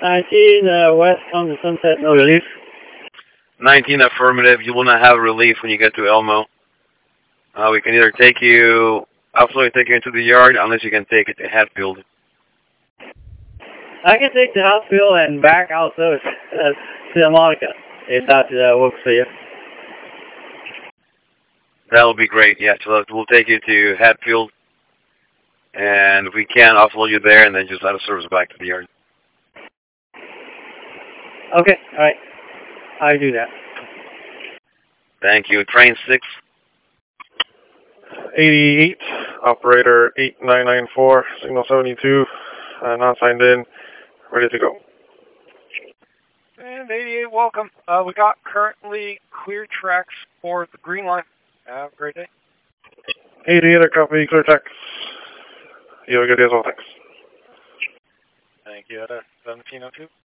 19 west on the Sunset, no relief. 19 affirmative. You will not have relief when you get to Elmo. We can either take you, absolutely take you into the yard, unless you can take it to Hatfield. I can take the hospital and back also to Santa Monica, if that works for you. That will be great, yeah. So we'll take you to Hatfield, and if we can, offload you there, and then just let us service back to the yard. Okay, alright. I'll do that. Thank you. Train 6. 88, operator 8994, signal 72, not signed in, ready to go. And 88, welcome. We got currently clear tracks for the Green Line. Have a great day. 88, copy, clear tracks. You have a good day as well, thanks. Thank you. 1702.